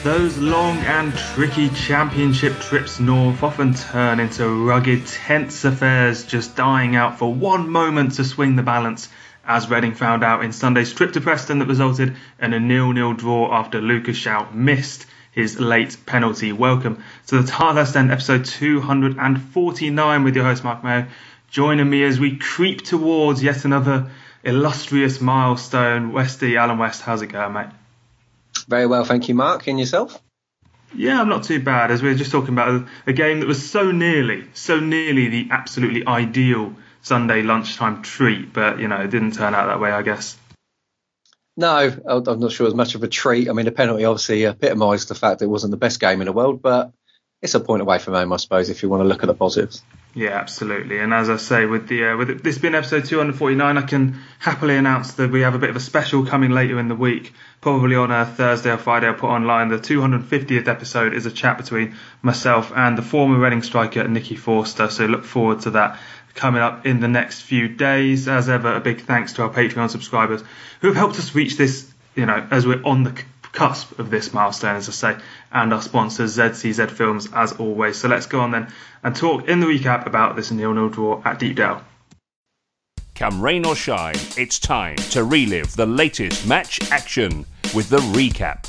Those long and tricky championship trips north often turn into rugged, tense affairs just dying out for one moment to swing the balance, as Reading found out in Sunday's trip to Preston that resulted in a 0-0 draw after Lucas Shaw missed his late penalty. Welcome to the Tilehurst End, episode 249 with your host Mark Mayo. Joining me as we creep towards yet another illustrious milestone. Westy, Alan West, how's it going, mate? Very well, thank you, Mark. And yourself? Yeah, I'm not too bad. As we were just talking about a game that was so nearly the absolutely ideal Sunday lunchtime treat, but, you know, it didn't turn out that way, I guess. No, I'm not sure it was much of a treat. I mean, the penalty obviously epitomised the fact that it wasn't the best game in the world, but it's a point away from home, I suppose, if you want to look at the positives. Yeah, absolutely. And as I say, with this being episode 249, I can happily announce that we have a bit of a special coming later in the week. Probably on a Thursday or Friday, I'll put online. The 250th episode is a chat between myself and the former Reading striker, Nicky Forster. So look forward to that coming up in the next few days. As ever, a big thanks to our Patreon subscribers who have helped us reach this, you know, as we're on the cusp of this milestone, as I say, and our sponsors, ZCZ Films, as always. So let's go on then and talk in the recap about this 0-0 draw at Deepdale. Come rain or shine, it's time to relive the latest match action with the recap.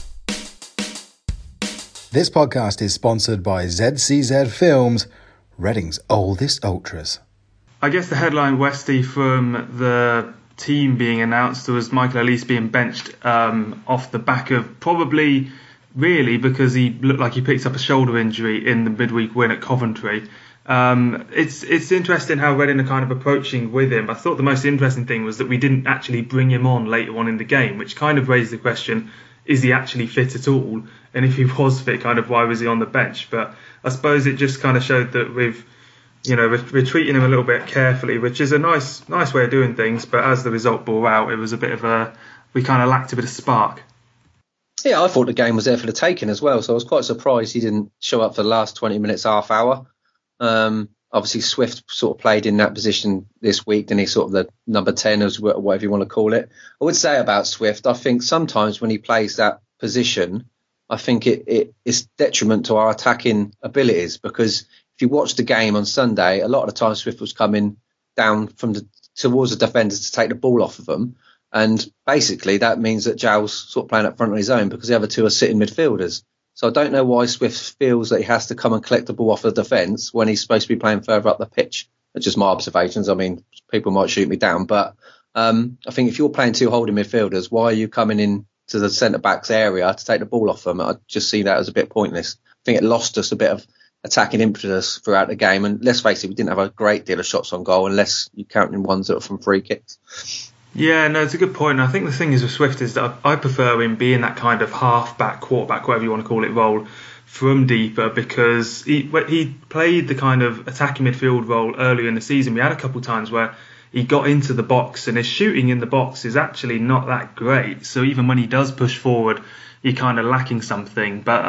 This podcast is sponsored by ZCZ Films, Reading's oldest ultras. I guess the headline, Westy, from the team being announced was Michael Elise being benched off the back of probably really because he looked like he picked up a shoulder injury in the midweek win at Coventry. It's interesting how Reading are kind of approaching with him. I thought the most interesting thing was that we didn't actually bring him on later on in the game, which kind of raised the question, is he actually fit at all? And if he was fit, kind of why was he on the bench? But I suppose it just kind of showed that we're treating him a little bit carefully, which is a nice way of doing things. But as the result bore out, it was a bit of we kind of lacked a bit of spark. Yeah, I thought the game was there for the taking as well. So I was quite surprised he didn't show up for the last 20 minutes, half hour. Obviously, Swift sort of played in that position this week, and he's sort of the number 10, as whatever you want to call it. I would say about Swift, I think sometimes when he plays that position, I think it's detriment to our attacking abilities, because if you watch the game on Sunday, a lot of the time Swift was coming down towards the defenders to take the ball off of them. And basically that means that Giles sort of playing up front on his own because the other two are sitting midfielders. So I don't know why Swift feels that he has to come and collect the ball off the defence when he's supposed to be playing further up the pitch. That's just my observations. I mean, people might shoot me down, but I think if you're playing two holding midfielders, why are you coming in to the centre-backs area to take the ball off them? I just see that as a bit pointless. I think it lost us a bit of attacking impetus throughout the game. And let's face it, we didn't have a great deal of shots on goal unless you count in ones that were from free kicks. Yeah, no, it's a good point. I think the thing is with Swift is that I prefer him being that kind of half-back, quarterback, whatever you want to call it, role from deeper, because he played the kind of attacking midfield role earlier in the season. We had a couple of times where he got into the box and his shooting in the box is actually not that great. So even when he does push forward, you're kind of lacking something. But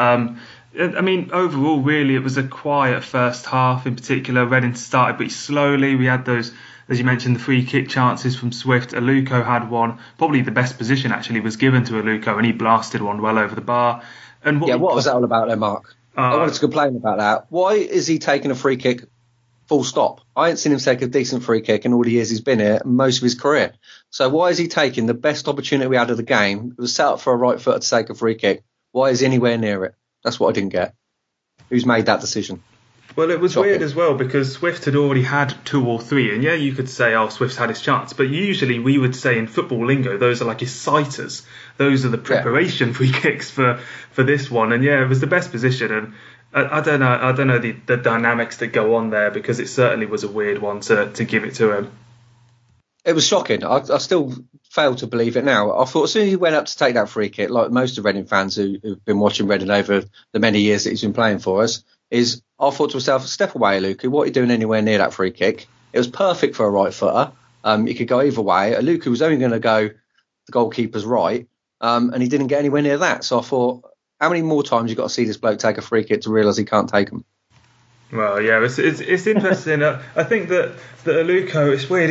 I mean, overall, really, it was a quiet first half. In particular, Reading started pretty slowly. We had those, as you mentioned, the free kick chances from Swift. Aluko had one. Probably the best position, actually, was given to Aluko, and he blasted one well over the bar. And what was that all about there, Mark? I wanted to complain about that. Why is he taking a free kick full stop? I ain't seen him take a decent free kick in all the years he's been here, most of his career. So why is he taking the best opportunity we had of the game? It was set up for a right footer to take a free kick. Why is he anywhere near it? That's what I didn't get. Who's made that decision? Well, it was weird as well because Swift had already had 2 or 3. And yeah, you could say, Swift's had his chance. But usually we would say in football lingo, those are like his sighters. Those are the preparation free kicks for this one. And yeah, it was the best position. And I don't know the dynamics that go on there, because it certainly was a weird one to give it to him. It was shocking. I still fail to believe it now. I thought as soon as he went up to take that free kick, like most of Reading fans who've been watching Reading over the many years that he's been playing for us, I thought to myself, step away, Aluko. What are you doing anywhere near that free kick? It was perfect for a right footer. It could go either way. Aluko was only going to go the goalkeeper's right, and he didn't get anywhere near that. So I thought, how many more times you got to see this bloke take a free kick to realise he can't take them? Well, yeah, it's interesting. I think that Aluko, it's weird.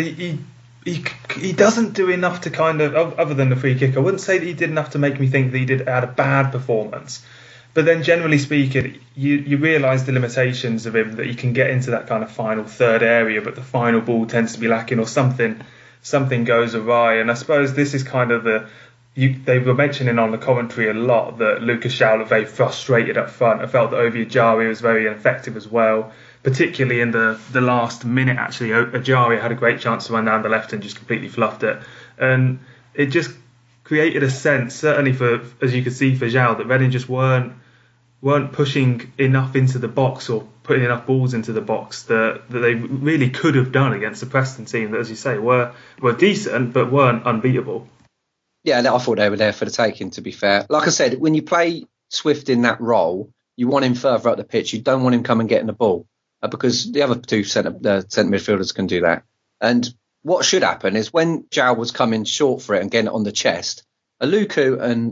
He doesn't do enough to kind of, other than the free kick, I wouldn't say that he did enough to make me think that he had a bad performance. But then, generally speaking, you realise the limitations of him, that he can get into that kind of final third area, but the final ball tends to be lacking, or something goes awry. And I suppose this is kind of they were mentioning on the commentary a lot that Lucas João looked very frustrated up front. I felt that Ovie Ejaria was very ineffective as well, particularly in the last minute. Actually, Ejaria had a great chance to run down the left and just completely fluffed it. And it just created a sense, certainly for, as you could see, for João, that Reading just weren't pushing enough into the box or putting enough balls into the box that they really could have done against the Preston team that, as you say, were decent but weren't unbeatable. Yeah, I thought they were there for the taking, to be fair. Like I said, when you play Swift in that role, you want him further up the pitch. You don't want him coming getting the ball because the other two centre midfielders can do that. And what should happen is when João was coming short for it and getting it on the chest, Aluko and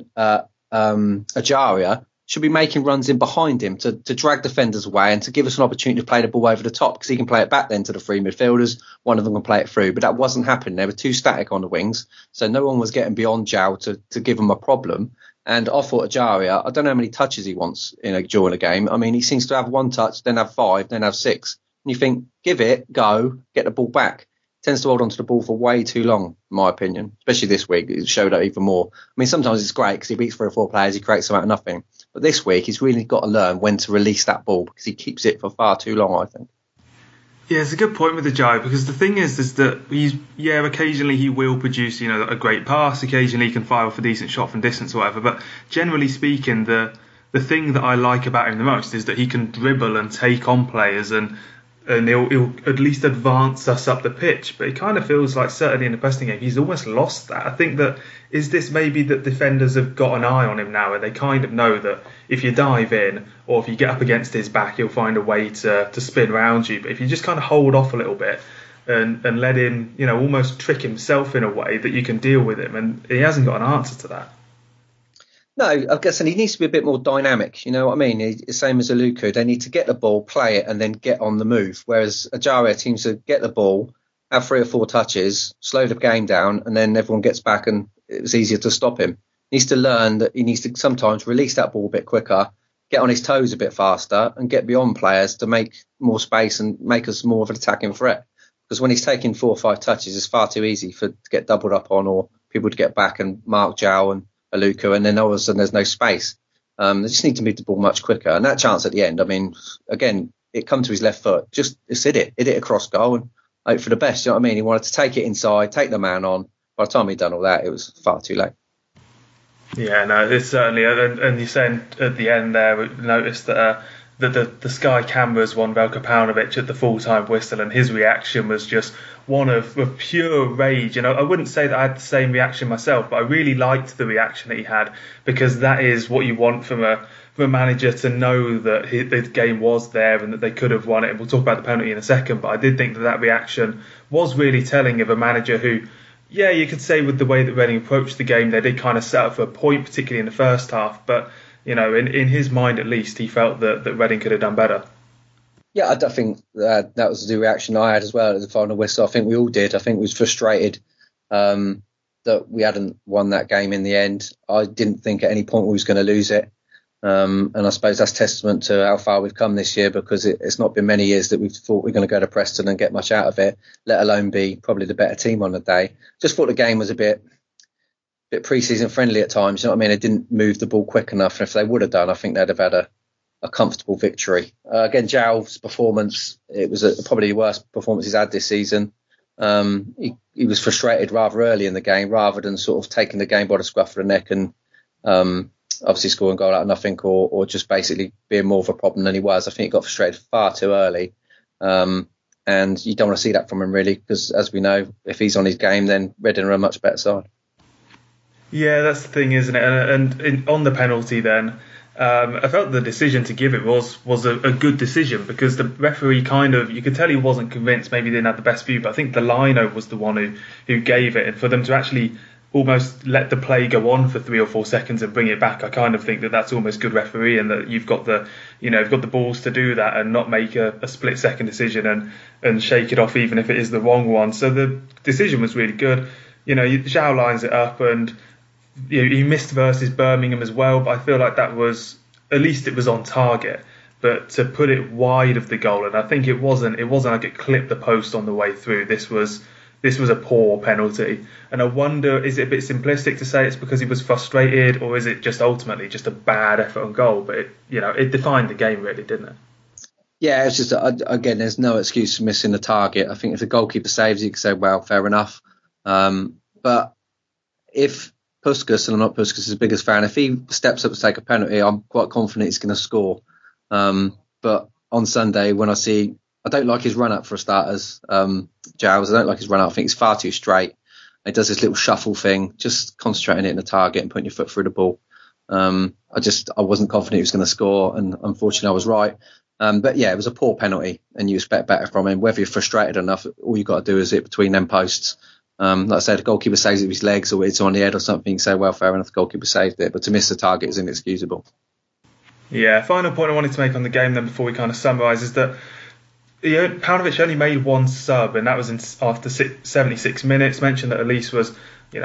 Ejaria should be making runs in behind him to drag defenders away and to give us an opportunity to play the ball over the top, because he can play it back then to the three midfielders. One of them can play it through, but that wasn't happening. They were too static on the wings, so no one was getting beyond João to give him a problem. And I thought Ejaria, I don't know how many touches he wants during a game. I mean, he seems to have one touch, then have 5, then have 6. And you think, give it, go, get the ball back. Tends to hold on to the ball for way too long, in my opinion. Especially this week, it showed up even more. I mean, sometimes it's great because he beats 3 or 4 players, he creates them out of nothing. But this week, he's really got to learn when to release that ball because he keeps it for far too long, I think. Yeah, it's a good point with the Ejaria, because the thing is that occasionally he will produce, a great pass, occasionally he can fire off a decent shot from distance or whatever. But generally speaking, the thing that I like about him the most is that he can dribble and take on players and he'll at least advance us up the pitch. But it kind of feels like, certainly in the Preston game, he's almost lost that. I think that, is this maybe that defenders have got an eye on him now, and they kind of know that if you dive in or if you get up against his back, he'll find a way to spin around you. But if you just kind of hold off a little bit and let him, almost trick himself in a way, that you can deal with him, and he hasn't got an answer to that. No, I guess, and he needs to be a bit more dynamic. You know what I mean? Same as Aluko. They need to get the ball, play it, and then get on the move. Whereas Ejaria seems to get the ball, have 3 or 4 touches, slow the game down, and then everyone gets back and it's easier to stop him. He needs to learn that he needs to sometimes release that ball a bit quicker, get on his toes a bit faster, and get beyond players to make more space and make us more of an attacking threat. Because when he's taking 4 or 5 touches, it's far too easy to get doubled up on, or people to get back and mark João and Aluko, and then all of a sudden there's no space. They just need to move the ball much quicker. And that chance at the end, I mean, again, it come to his left foot, just hit it across goal and hope for the best. You know what I mean? He wanted to take it inside, take the man on. By the time he'd done all that, it was far too late. Yeah, no, it's certainly, and you're saying at the end there, we noticed that the Sky cameras won Veljko Paunovic at the full-time whistle, and his reaction was just one of pure rage. I wouldn't say that I had the same reaction myself, but I really liked the reaction that he had, because that is what you want from a manager, to know that the game was there and that they could have won it. And we'll talk about the penalty in a second, but I did think that reaction was really telling of a manager who, yeah, you could say with the way that Reading approached the game, they did kind of set up for a point, particularly in the first half, but in his mind at least, he felt that Reading could have done better. Yeah, I think that was the reaction I had as well at the final whistle. I think we all did. I think we was frustrated that we hadn't won that game in the end. I didn't think at any point we was going to lose it. And I suppose that's testament to how far we've come this year, because it's not been many years that we've thought we're going to go to Preston and get much out of it, let alone be probably the better team on the day. Just thought the game was a bit pre-season friendly at times. You know what I mean? They didn't move the ball quick enough. And if they would have done, I think they'd have had a comfortable victory. Again, João's performance, it was probably the worst performance he's had this season. He was frustrated rather early in the game, rather than sort of taking the game by the scruff of the neck and obviously scoring a goal out of nothing, or just basically being more of a problem than he was. I think he got frustrated far too early. And you don't want to see that from him, really, because as we know, if he's on his game, then Reading are a much better side. Yeah, that's the thing, isn't it? And on the penalty then, I felt the decision to give it was a good decision, because the referee you could tell he wasn't convinced, maybe he didn't have the best view, but I think the lino was the one who gave it. And for them to actually almost let the play go on for 3 or 4 seconds and bring it back, I kind of think that's almost good referee, and that you've got the balls to do that and not make a split second decision and shake it off even if it is the wrong one. So the decision was really good. João lines it up, and he missed versus Birmingham as well, but I feel like that was at least it was on target. But to put it wide of the goal, and I think it wasn't like it clipped the post on the way through. This was a poor penalty, and I wonder, is it a bit simplistic to say it's because he was frustrated, or is it just ultimately just a bad effort on goal? But it defined the game, really, didn't it? Yeah, it's just, again, there's no excuse for missing the target. I think if the goalkeeper saves, you can say, well, fair enough. But if Puskas, and I'm not Puskas' biggest fan, if he steps up to take a penalty, I'm quite confident he's going to score. But on Sunday, when I don't like his run-up for starters, Giles. I don't like his run-up. I think he's far too straight. He does this little shuffle thing, just concentrating it in the target and putting your foot through the ball. I wasn't confident he was going to score, and unfortunately I was right. But yeah, it was a poor penalty, and you expect better from him. Whether you're frustrated enough, all you've got to do is hit between them posts. Like I said, the goalkeeper saves it with his legs, or it's on the head or something. You say, well, fair enough, the goalkeeper saved it. But to miss the target is inexcusable. Yeah, final point I wanted to make on the game then before we kind of summarise is that Paunovic only made one sub, and that was after 76 minutes. Mentioned that Elise was,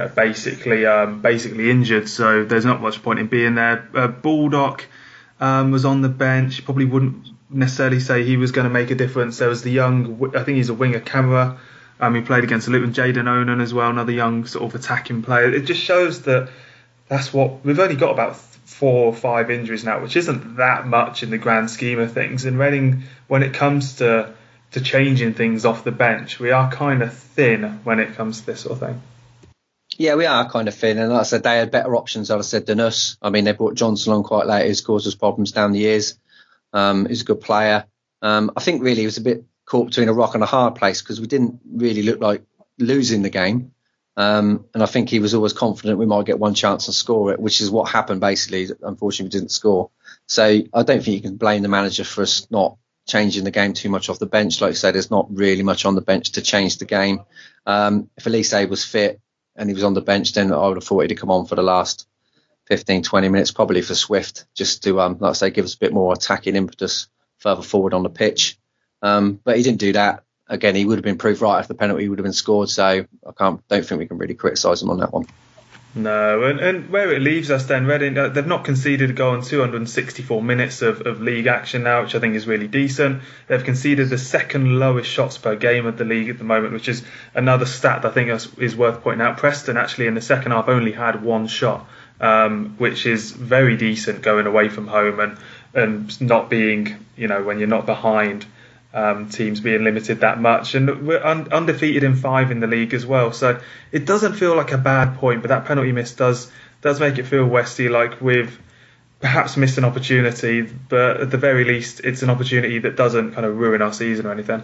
basically injured, so there's not much point in being there. Baldock was on the bench. Probably wouldn't necessarily say he was going to make a difference. There was the young, I think he's a winger, Camera. He played against Luton. Jayden Onan as well, another young sort of attacking player. It just shows that that's what we've only got about 4 or 5 injuries now, which isn't that much in the grand scheme of things. And Reading, when it comes to changing things off the bench, we are kind of thin when it comes to this sort of thing. Yeah, we are kind of thin, and like I said, they had better options, as I said, than us. I mean, they brought Johnson on quite late, who's caused us problems down the years. He's a good player. I think really he was a bit caught between a rock and a hard place because we didn't really look like losing the game. And I think he was always confident we might get one chance and score it, which is what happened basically. Unfortunately, we didn't score. So I don't think you can blame the manager for us not changing the game too much off the bench. Like I said, there's not really much on the bench to change the game. If Elise was fit and he was on the bench, then I would have thought he'd come on for the last 15, 20 minutes, probably for Swift, just to, like I say, give us a bit more attacking impetus further forward on the pitch. But he didn't do that. Again, he would have been proved right if the penalty would have been scored, so don't think we can really criticise him on that one. No, and where it leaves us then, Reading, they've not conceded a goal in 264 minutes of league action now, which I think is really decent. They've conceded the second lowest shots per game of the league at the moment, which is another stat that I think is worth pointing out. Preston actually in the second half only had one shot, which is very decent going away from home and not being, when you're not behind, teams being limited that much, and we're undefeated in 5 in the league as well, so it doesn't feel like a bad point, but that penalty miss does make it feel, Westy, like we've perhaps missed an opportunity, but at the very least it's an opportunity that doesn't kind of ruin our season or anything.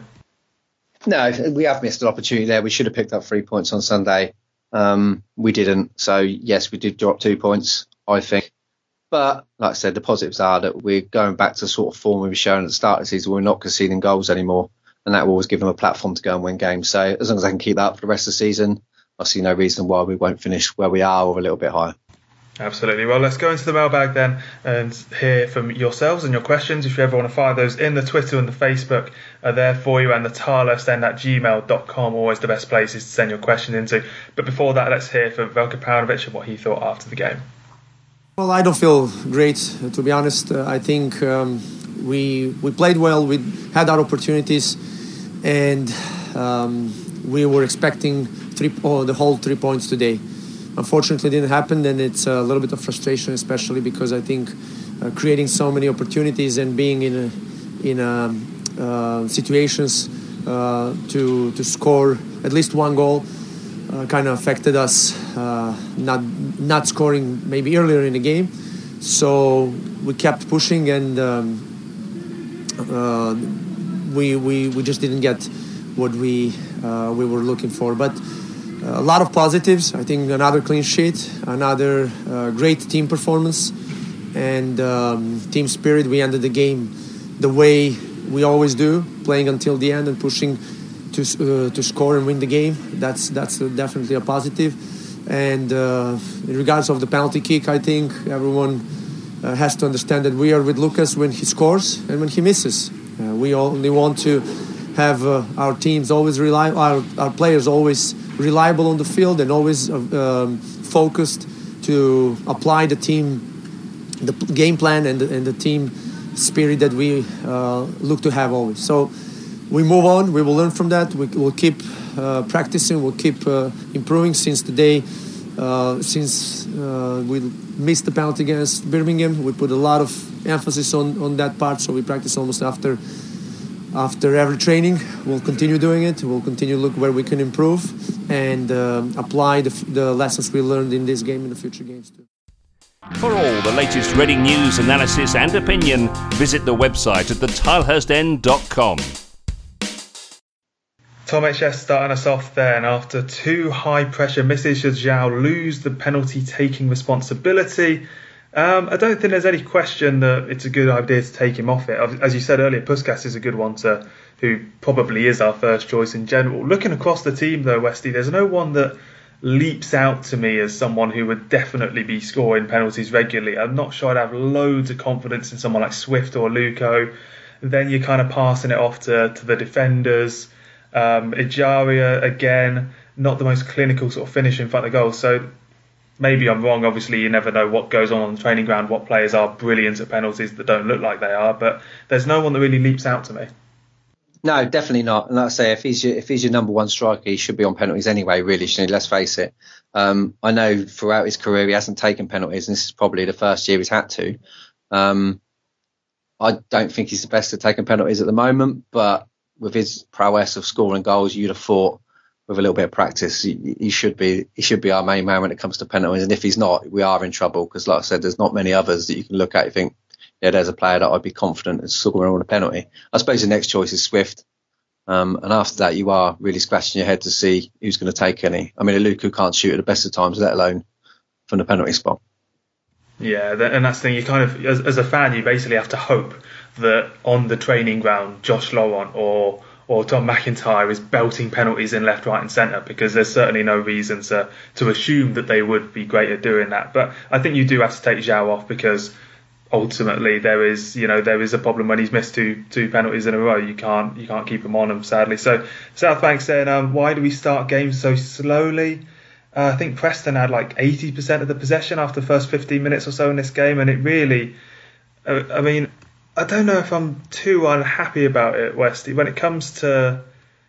No, we have missed an opportunity there. We should have picked up 3 points on Sunday. We didn't, so yes, we did drop 2 points, I think. But like I said, the positives are that we're going back to the sort of form we were showing at the start of the season. We're not conceding goals anymore, and that will always give them a platform to go and win games. So as long as I can keep that up for the rest of the season, I see no reason why we won't finish where we are or a little bit higher. Absolutely. Well, let's go into the mailbag then and hear from yourselves and your questions. If you ever want to fire those in, the Twitter and the Facebook are there for you, and the tarlostend@gmail.com, always the best places to send your question into. But before that, let's hear from Veljko Paunovic and what he thought after the game. Well, I don't feel great, to be honest. I think we played well. We had our opportunities, and we were expecting the whole 3 points today. Unfortunately, it didn't happen, and it's a little bit of frustration, especially because I think creating so many opportunities and being in situations to score at least one goal kind of affected us, not scoring maybe earlier in the game. So we kept pushing, and we just didn't get what we were looking for. But a lot of positives. I think another clean sheet, another great team performance, and team spirit. We ended the game the way we always do, playing until the end and pushing to score and win the game. That's definitely a positive. And in regards of the penalty kick, I think everyone has to understand that we are with Lucas when he scores and when he misses. We only want to have our teams always our players always reliable on the field and always focused to apply the team the game plan and the team spirit that we look to have always. So we move on. We will learn from that. We will keep practicing. We'll keep improving since the day. Since we missed the penalty against Birmingham, we put a lot of emphasis on that part. So we practice almost after every training. We'll continue doing it. We'll continue to look where we can improve and apply the lessons we learned in this game in the future games too. For all the latest Reading news, analysis and opinion, visit the website at thetilehurstend.com. Tomic starting us off then. After 2 high-pressure misses, should João lose the penalty-taking responsibility? I don't think there's any question that it's a good idea to take him off it. As you said earlier, Puskas is a good one who probably is our first choice in general. Looking across the team though, Westy, there's no one that leaps out to me as someone who would definitely be scoring penalties regularly. I'm not sure I'd have loads of confidence in someone like Swift or Luko. Then you're kind of passing it off to the defenders. Ejaria, again, not the most clinical sort of finish in front of goal. So maybe I'm wrong. Obviously, you never know what goes on the training ground, what players are brilliant at penalties that don't look like they are. But there's no one that really leaps out to me. No, definitely not. And like I say, if he's your number one striker, he should be on penalties anyway, really, shouldn't he? Let's face it. I know throughout his career he hasn't taken penalties, and this is probably the first year he's had to. I don't think he's the best at taking penalties at the moment, but with his prowess of scoring goals, you'd have thought with a little bit of practice, he should be our main man when it comes to penalties. And if he's not, we are in trouble because, like I said, there's not many others that you can look at. You think, yeah, there's a player that I'd be confident in scoring on a penalty. I suppose the next choice is Swift. And after that, you are really scratching your head to see who's going to take any. I mean, Luku can't shoot at the best of times, let alone from the penalty spot. Yeah, and that's the thing. You kind of, as a fan, you basically have to hope that on the training ground, Josh Laurent or Tom McIntyre is belting penalties in left, right and centre, because there's certainly no reason to assume that they would be great at doing that. But I think you do have to take João off because ultimately there is a problem when he's missed two penalties in a row. You can't keep him on him, sadly. So Southbank saying, why do we start games so slowly? I think Preston had like 80% of the possession after the first 15 minutes or so in this game, and it really, I mean, I don't know if I'm too unhappy about it, Westy, when it comes to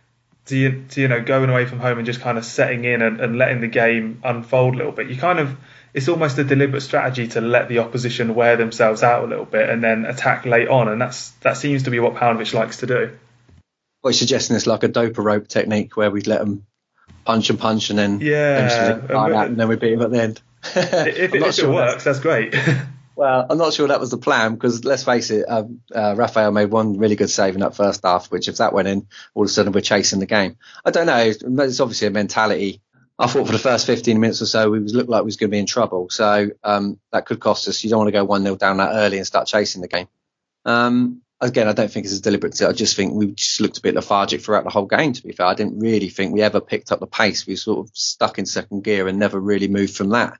going away from home and just kind of setting in and letting the game unfold a little bit. It's almost a deliberate strategy to let the opposition wear themselves out a little bit and then attack late on, and that seems to be what Paunovic likes to do. What you're suggesting is like a doper rope technique where we'd let them punch and then and then we beat him at the end. If it works, that's great. Well, I'm not sure that was the plan because let's face it, Rafael made one really good save in that first half, which if that went in, all of a sudden we're chasing the game. I don't know. It's obviously a mentality. I thought for the first 15 minutes or so, we looked like we was going to be in trouble. So that could cost us. You don't want to go 1-0 down that early and start chasing the game. Again, I don't think it's as deliberate. I just think we just looked a bit lethargic throughout the whole game, to be fair. I didn't really think we ever picked up the pace. We sort of stuck in second gear and never really moved from that.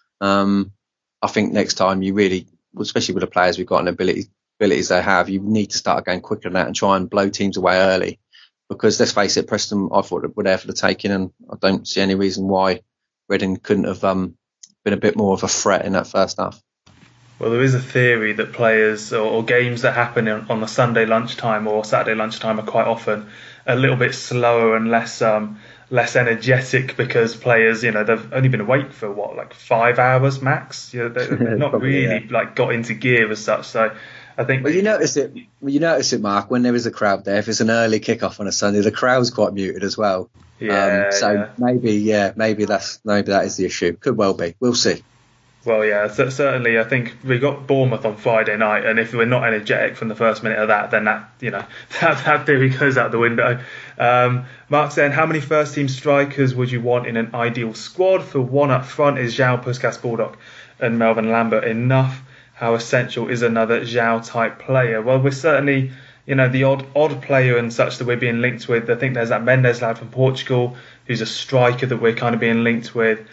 I think next time you really, especially with the players we've got and abilities they have, you need to start going quicker than that and try and blow teams away early. Because let's face it, Preston, I thought were there for the taking, and I don't see any reason why Reading couldn't have been a bit more of a threat in that first half. Well, there is a theory that players or games that happen on the Sunday lunchtime or Saturday lunchtime are quite often a little bit slower and less energetic because players, they've only been awake for 5 hours max. They've not probably, really got into gear as such. So I think. Well, you notice it, Mark, when there is a crowd there. If it's an early kickoff on a Sunday, the crowd's quite muted as well. Yeah. Maybe that is the issue. Could well be. We'll see. Well, yeah, certainly. I think we got Bournemouth on Friday night, and if we're not energetic from the first minute of that, then that theory goes out the window. Mark saying, how many first-team strikers would you want in an ideal squad? For one up front, is João, Puskas, Baldock, and Melvin Lambert enough? How essential is another João-type player? Well, we're certainly, the odd player and such that we're being linked with. I think there's that Mendes lad from Portugal, who's a striker that we're kind of being linked with.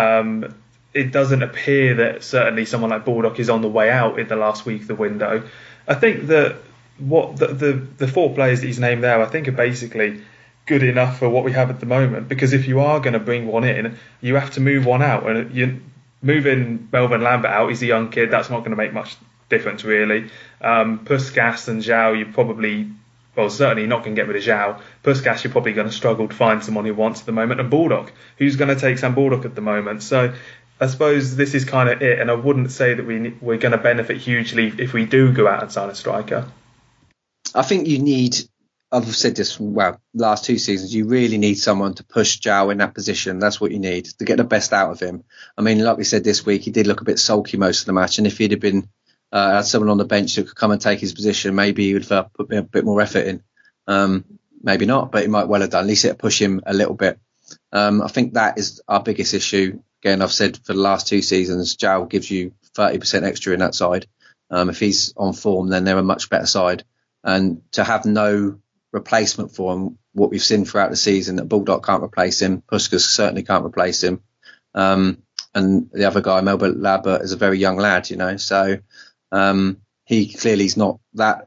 It doesn't appear that certainly someone like Baldock is on the way out in the last week of the window. I think that what the 4 players that he's named there, I think, are basically good enough for what we have at the moment. Because if you are going to bring one in, you have to move one out, and moving Melvin Lambert out, he's a young kid, that's not going to make much difference really. Puskas and João, you probably, well, certainly not going to get rid of João. Puskas, you're probably going to struggle to find someone who wants at the moment. And Baldock, who's going to take Sam Baldock at the moment? So I suppose this is kind of it, and I wouldn't say that we're going to benefit hugely if we do go out and sign a striker. I think you need, I've said this, last 2 seasons, you really need someone to push João in that position. That's what you need to get the best out of him. I mean, like we said this week, he did look a bit sulky most of the match, and if he'd have been had someone on the bench who could come and take his position, maybe he would have put a bit more effort in. Maybe not, but he might well have done. At least it'll push him a little bit. I think that is our biggest issue. Again, I've said for the last 2 seasons, João gives you 30% extra in that side. If he's on form, then they're a much better side. And to have no replacement for him, what we've seen throughout the season, that Baldock can't replace him, Puskas certainly can't replace him. And the other guy, Melvin Lambert, is a very young lad, so he clearly is not that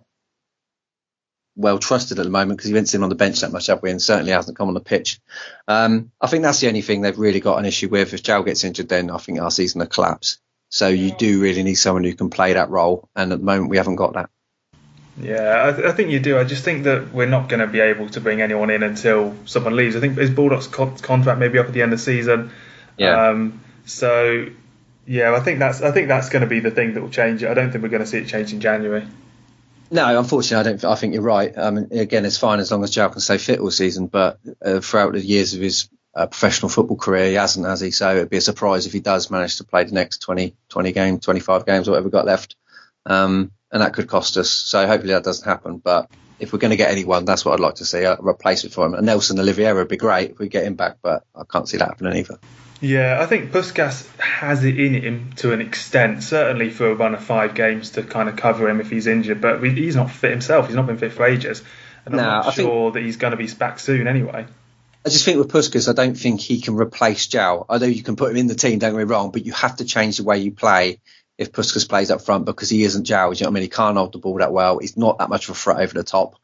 well trusted at the moment because he hasn't seen on the bench that much, have we? And certainly hasn't come on the pitch. I think that's the only thing they've really got an issue with. If João gets injured, then I think our season will collapse. So you do really need someone who can play that role, and at the moment we haven't got that. Yeah, I think you do. I just think that we're not going to be able to bring anyone in until someone leaves. I think his Baldock's contract maybe up at the end of the season. Yeah. So yeah, I think that's going to be the thing that will change it. I don't think we're going to see it change in January. No, unfortunately, I think you're right. Again, it's fine as long as João can stay fit all season. But throughout the years of his professional football career, he hasn't, has he? So it'd be a surprise if he does manage to play the next 20 games, 25 games, whatever we've got left. And that could cost us. So hopefully that doesn't happen. But if we're going to get anyone, that's what I'd like to see, a replacement for him. And Nelson Oliveira would be great if we get him back, but I can't see that happening either. Yeah, I think Puskas has it in him to an extent, certainly for a run of 5 games to kind of cover him if he's injured. But he's not fit himself. He's not been fit for ages. And I'm not sure that he's going to be back soon anyway. I just think with Puskas, I don't think he can replace João. I know you can put him in the team, don't get me wrong, but you have to change the way you play if Puskas plays up front because he isn't João. You know what I mean? He can't hold the ball that well. He's not that much of a threat over the top.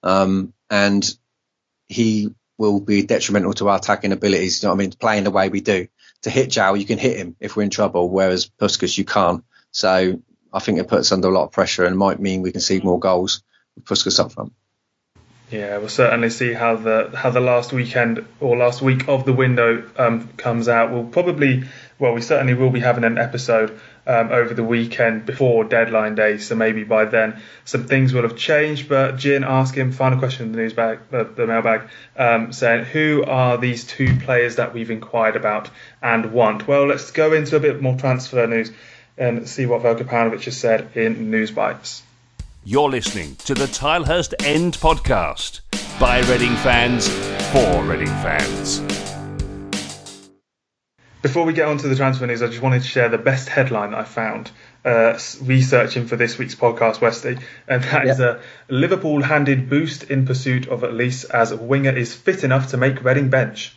And he will be detrimental to our attacking abilities. You know what I mean? Playing the way we do. To hit João, you can hit him if we're in trouble, whereas Puskas, you can't. So I think it puts us under a lot of pressure and might mean we can see more goals with Puskas up front. Yeah, we'll certainly see how the last weekend or last week of the window comes out. We certainly will be having an episode over the weekend before deadline day, so maybe by then some things will have changed. But Jin asking, final question in the mailbag, saying, who are these 2 players that we've inquired about and want? Well, let's go into a bit more transfer news and see what Veljko Paunovic has said in News Bites. You're listening to the Tilehurst End podcast by Reading fans for Reading fans. Before we get on to the transfer news, I just wanted to share the best headline that I found researching for this week's podcast, Westy, and that is a Liverpool handed boost in pursuit of Elise as winger is fit enough to make Reading bench.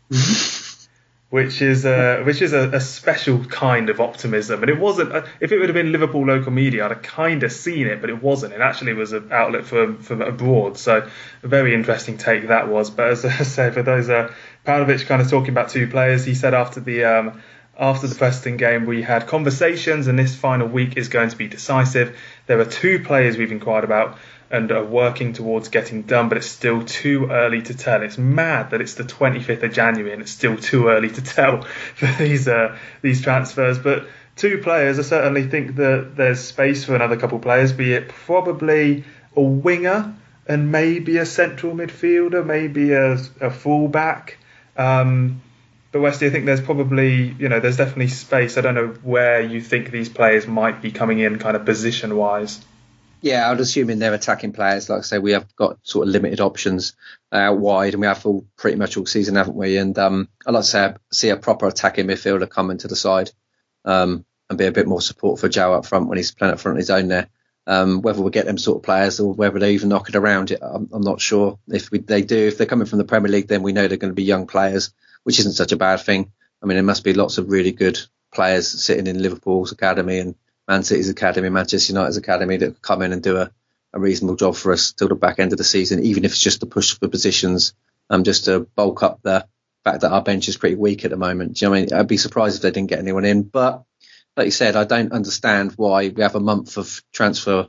Which is a special kind of optimism, and it wasn't. If it would have been Liverpool local media, I'd have kind of seen it, but it wasn't. It actually was an outlet from abroad. So a very interesting take that was. But as I say, for those Paunovic kind of talking about 2 players, he said after the Preston game, we had conversations, and this final week is going to be decisive. There are 2 players we've inquired about and are working towards getting done, but it's still too early to tell. It's mad that it's the 25th of January and it's still too early to tell for these transfers. But 2 players, I certainly think that there's space for another couple of players, be it probably a winger and maybe a central midfielder, maybe a full-back. But Westy, I think there's probably, there's definitely space. I don't know where you think these players might be coming in kind of position-wise. Yeah, I'd assume in their attacking players, like I say, we have got sort of limited options out wide, and we have for pretty much all season, haven't we? And I'd like to see a proper attacking midfielder come into the side and be a bit more support for João up front when he's playing up front on his own there. Whether we get them sort of players or whether they even knock it around, I'm not sure. If they're coming from the Premier League, then we know they're going to be young players, which isn't such a bad thing. I mean, there must be lots of really good players sitting in Liverpool's academy and Man City's academy, Manchester United's academy that could come in and do a reasonable job for us till the back end of the season, even if it's just to push for positions, just to bulk up the fact that our bench is pretty weak at the moment. Do you know what I mean? I'd be surprised if they didn't get anyone in. But like you said, I don't understand why we have a month of transfer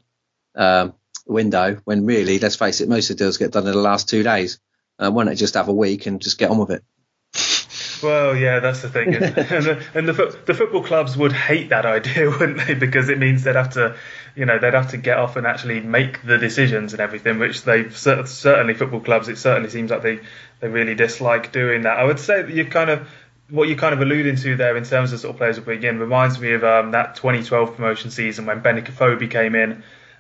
window when really, let's face it, most of the deals get done in the last 2 days. Why don't they just have a week and just get on with it? Well, yeah, that's the thing. And the football clubs would hate that idea, wouldn't they? Because it means they'd have to get off and actually make the decisions and everything, which they certainly, football clubs, it certainly seems like they really dislike doing that. I would say that what you're kind of alluding to there in terms of sort of players who bring in reminds me of that 2012 promotion season when Benik Afobe came in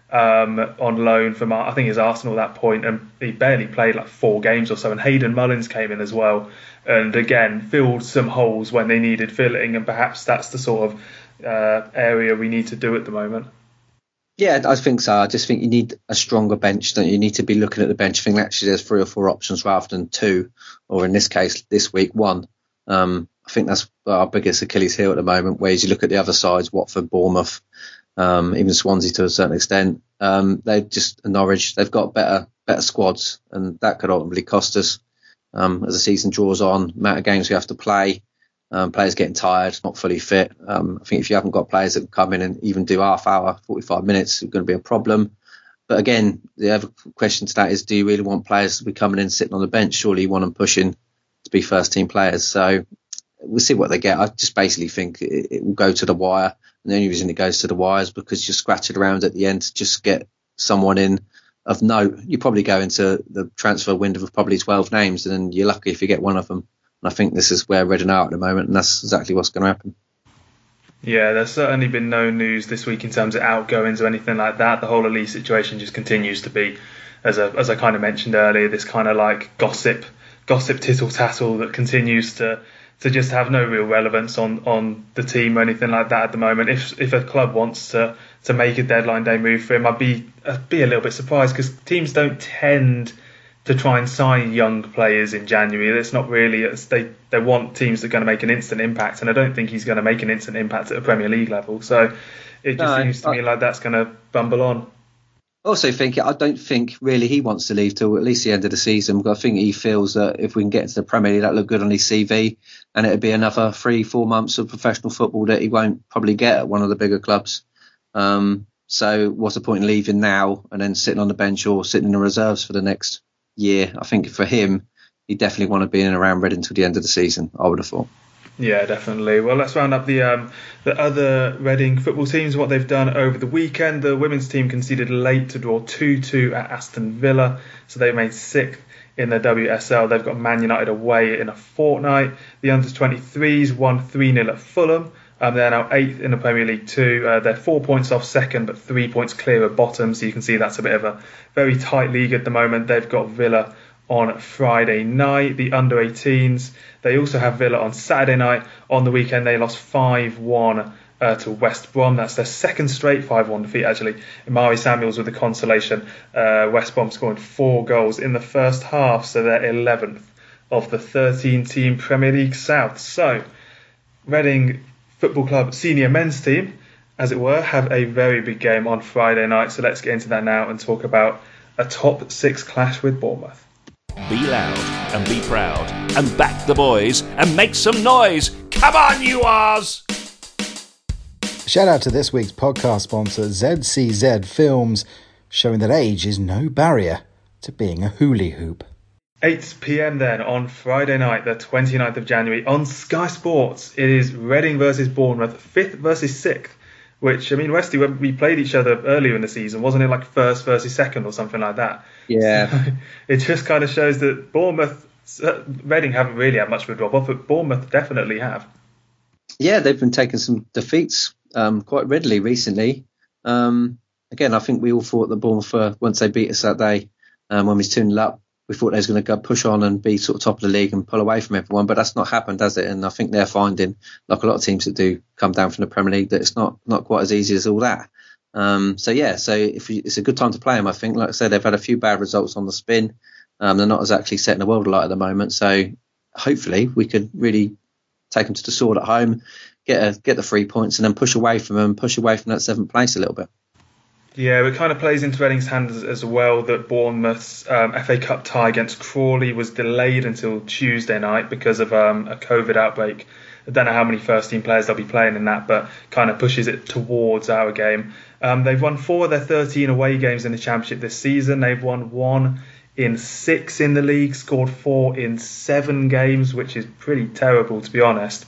on loan from, I think it was Arsenal at that point, and he barely played like 4 games or so, and Hayden Mullins came in as well, and again filled some holes when they needed filling, and perhaps that's the sort of area we need to do at the moment. Yeah, I think so. I just think you need a stronger bench, don't you? You need to be looking at the bench. I think actually there's 3 or 4 options rather than 2, or in this case, this week, 1. I think that's our biggest Achilles heel at the moment, whereas you look at the other sides, Watford, Bournemouth, even Swansea to a certain extent, Norwich, they've got better squads, and that could ultimately cost us as the season draws on. Amount of games we have to play, players getting tired, not fully fit. I think if you haven't got players that can come in and even do half hour, 45 minutes, it's going to be a problem. But again, the other question to that is, do you really want players to be coming in sitting on the bench? Surely you want them pushing to be first team players. So we'll see what they get. I just basically think it will go to the wire. And the only reason it goes to the wire is because you're scratching around at the end to just get someone in of note. You probably go into the transfer window with probably 12 names, and then you're lucky if you get one of them. And I think this is where Reading are at the moment, and that's exactly what's going to happen. Yeah, there's certainly been no news this week in terms of outgoings or anything like that. The whole Elise situation just continues to be, as I kind of mentioned earlier, this kind of like gossip tittle tattle that continues to just have no real relevance on the team or anything like that at the moment. If a club wants to make a deadline day move for him, I'd be a little bit surprised, because teams don't tend to try and sign young players in January. It's not really, they want teams that are going to make an instant impact, and I don't think he's going to make an instant impact at a Premier League level. So it just seems to me like that's going to bumble on. I don't think really he wants to leave till at least the end of the season, because I think he feels that if we can get into the Premier League, that'll look good on his CV, and it'd be another 3-4 months of professional football that he won't probably get at one of the bigger clubs. So what's the point in leaving now and then sitting on the bench or sitting in the reserves for the next year? I think for him, he definitely want to be in and around Reading until the end of the season, I would have thought. Yeah, definitely. Well, let's round up the other Reading football teams, what they've done over the weekend. The women's team conceded late to draw 2-2 at Aston Villa, so they made 6th in the WSL. They've got Man United away in a fortnight. The under-23s won 3-0 at Fulham. They're now 8th in the Premier League 2. They're 4 points off second, but 3 points clear of bottom, so you can see that's a bit of a very tight league at the moment. They've got Villa on Friday night. The under-18s, they also have Villa on Saturday night. On the weekend, they lost 5-1 to West Brom. That's their second straight 5-1 defeat, actually. Imari Samuels with the consolation. West Brom scored 4 goals in the first half, so they're 11th of the 13-team Premier League South. So, Reading Football Club senior men's team, as it were, have a very big game on Friday night. So let's get into that now and talk about a top 6 clash with Bournemouth. Be loud and be proud and back the boys and make some noise. Come on, you Oz! Shout out to this week's podcast sponsor, ZCZ Films, showing that age is no barrier to being a hula hoop. 8 p.m. then on Friday night, the 29th of January, on Sky Sports. It is Reading versus Bournemouth, 5th versus 6th. Which, I mean, Westy, when we played each other earlier in the season, wasn't it like 1st versus 2nd or something like that? Yeah. So it just kind of shows that Reading haven't really had much of a drop off, but Bournemouth definitely have. Yeah, they've been taking some defeats quite readily recently. Again, I think we all thought that Bournemouth, once they beat us that day, when we was 2-0 up, we thought they was going to go push on and be sort of top of the league and pull away from everyone, but that's not happened, has it? And I think they're finding, like a lot of teams that do come down from the Premier League, that it's not quite as easy as all that. So it's a good time to play them, I think. Like I said, they've had a few bad results on the spin. They're not exactly setting the world alight at the moment. So hopefully we could really take them to the sword at home, get the 3 points, and then push away from them, push away from that 7th place a little bit. Yeah, it kind of plays into Reading's hands as well that Bournemouth's FA Cup tie against Crawley was delayed until Tuesday night because of a COVID outbreak. I don't know how many first-team players they'll be playing in that, but kind of pushes it towards our game. They've won 4 of their 13 away games in the Championship this season. They've won 1 in 6 in the league, scored 4 in 7 games, which is pretty terrible, to be honest.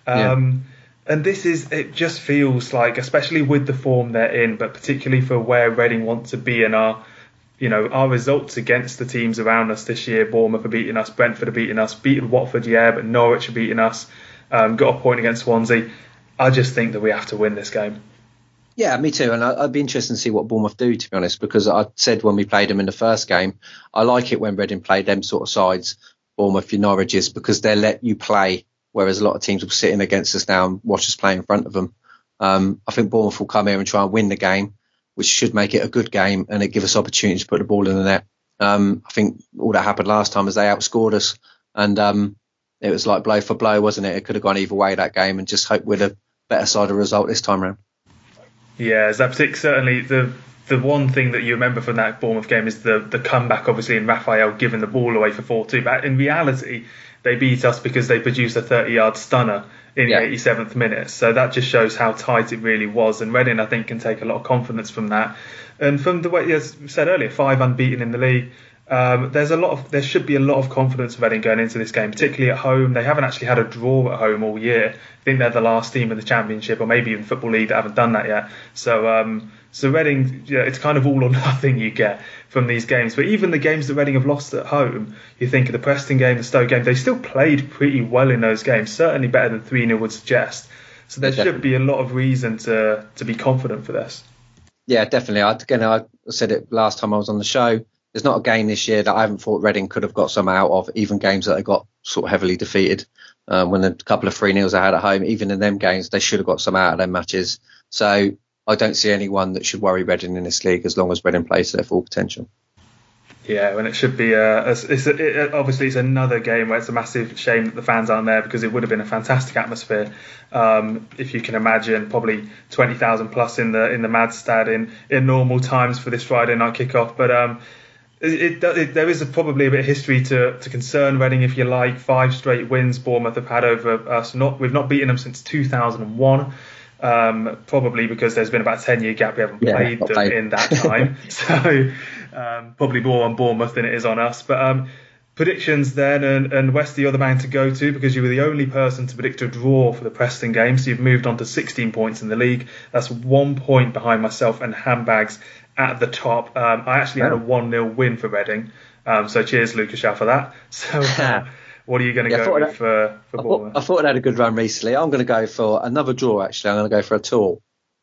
And it just feels like, especially with the form they're in, but particularly for where Reading want to be in our results against the teams around us this year. Bournemouth are beating us, Brentford are beating us, beaten Watford, but Norwich are beating us. Got a point against Swansea. I just think that we have to win this game. Yeah, me too. And I'd be interested to see what Bournemouth do, to be honest, because I said when we played them in the first game, I like it when Reading played them sort of sides, Bournemouth, your Norwiches, because they let you play, whereas a lot of teams will sit in against us now and watch us play in front of them. I think Bournemouth will come here and try and win the game, which should make it a good game and it give us opportunity to put the ball in the net. I think all that happened last time is they outscored us, and it was like blow for blow, wasn't it? It could have gone either way, that game, and just hope we're the better side of the result this time around. Yeah, certainly the one thing that you remember from that Bournemouth game is the comeback, obviously, and Raphael giving the ball away for 4-2. But in reality, they beat us because they produced a 30-yard stunner in the 87th minute. So that just shows how tight it really was. And Reading, I think, can take a lot of confidence from that. And from the way, as I said earlier, 5 unbeaten in the league. There should be a lot of confidence for Reading going into this game, particularly at home. They haven't actually had a draw at home all year. I think they're the last team in the Championship, or maybe in the Football League, that haven't done that yet. So Reading, it's kind of all or nothing you get from these games. But even the games that Reading have lost at home, you think of the Preston game, the Stoke game, they still played pretty well in those games, certainly better than 3-0 would suggest. So there should be a lot of reason to be confident for this. Yeah, definitely. I said it last time I was on the show. There's not a game this year that I haven't thought Reading could have got some out of, even games that they got sort of heavily defeated. When a couple of 3-0s they had at home, even in them games, they should have got some out of their matches. So I don't see anyone that should worry Reading in this league as long as Reading plays to their full potential. Yeah, and it should be obviously it's another game where it's a massive shame that the fans aren't there, because it would have been a fantastic atmosphere. If you can imagine, probably 20,000 plus in the Madstad in normal times for this Friday night kickoff. But there is probably a bit of history to concern Reading, if you like. 5 straight wins Bournemouth have had over us. We've not beaten them since 2001. Probably because there's been about a 10-year gap. We haven't played them in that time. So probably more on Bournemouth than it is on us. But predictions then, and West, the other man to go to, because you were the only person to predict a draw for the Preston game. So you've moved on to 16 points in the league. That's 1 point behind myself and Handbags at the top. I actually had a 1-0 win for Reading. So cheers, Lucas Shaw, for that. So what are you going to go with for Bournemouth? I thought it had a good run recently. I'm going to go for another draw, actually. I'm going to go for a 2-2.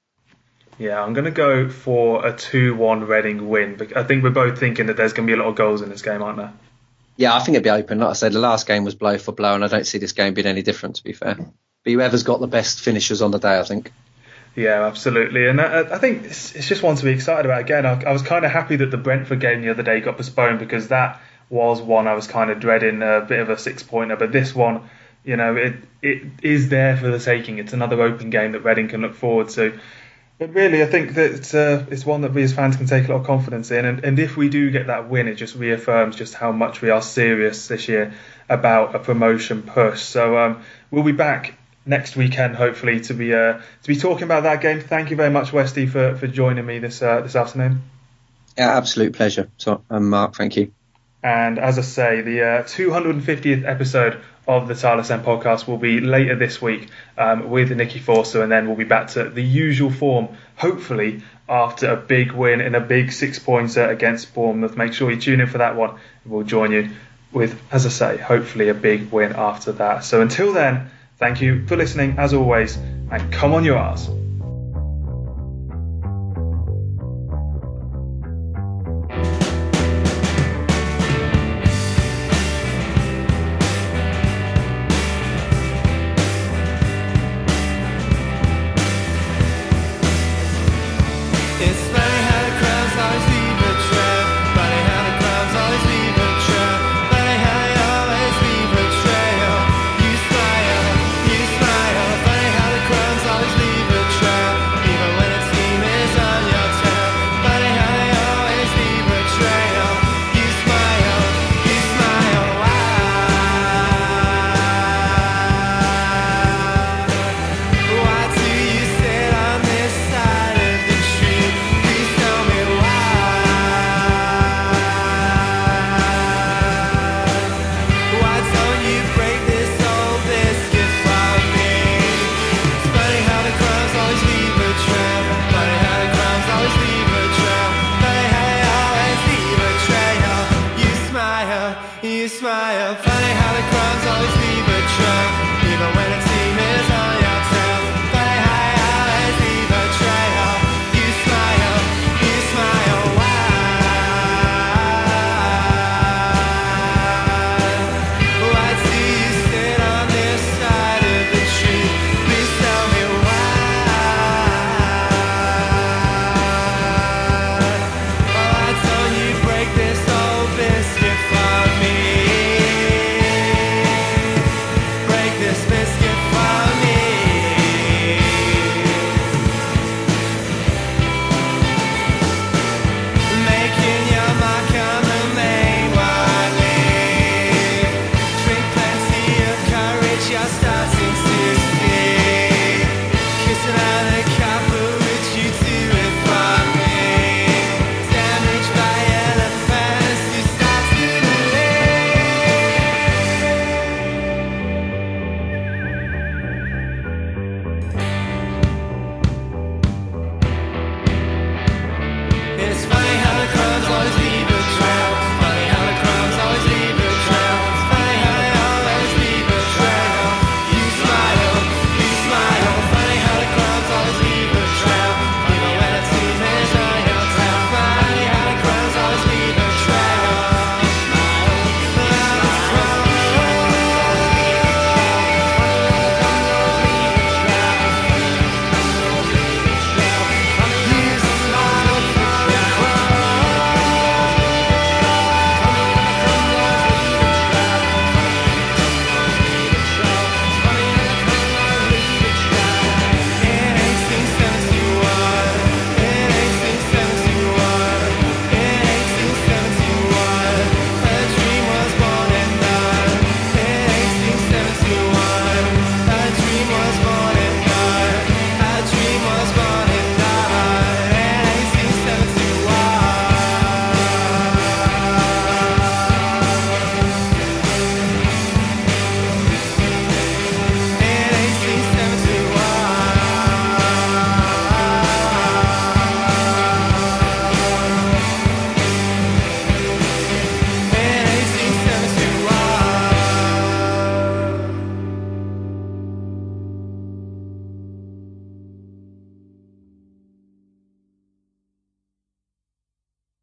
Yeah, I'm going to go for a 2-1 Reading win. I think we're both thinking that there's going to be a lot of goals in this game, aren't there? Yeah, I think it'd be open. Like I said, the last game was blow for blow, and I don't see this game being any different, to be fair. But whoever's got the best finishers on the day, I think. Yeah, absolutely. And I think it's just one to be excited about. Again, I was kind of happy that the Brentford game the other day got postponed, because that was one I was kind of dreading, a bit of a 6-pointer. But this one, it is there for the taking. It's another open game that Reading can look forward to. But really, I think that it's one that we as fans can take a lot of confidence in. And if we do get that win, it just reaffirms just how much we are serious this year about a promotion push. So we'll be back next weekend, hopefully, to be talking about that game. Thank you very much, Westy, for joining me this afternoon. Yeah, absolute pleasure. So, Mark, thank you. And as I say, the 250th episode of the Tireless End podcast will be later this week with Nicky Forster, and then we'll be back to the usual form, hopefully after a big win in a big 6-pointer against Bournemouth. Make sure you tune in for that one. We'll join you with, as I say, hopefully a big win after that. So until then, thank you for listening, as always, and come on your arse.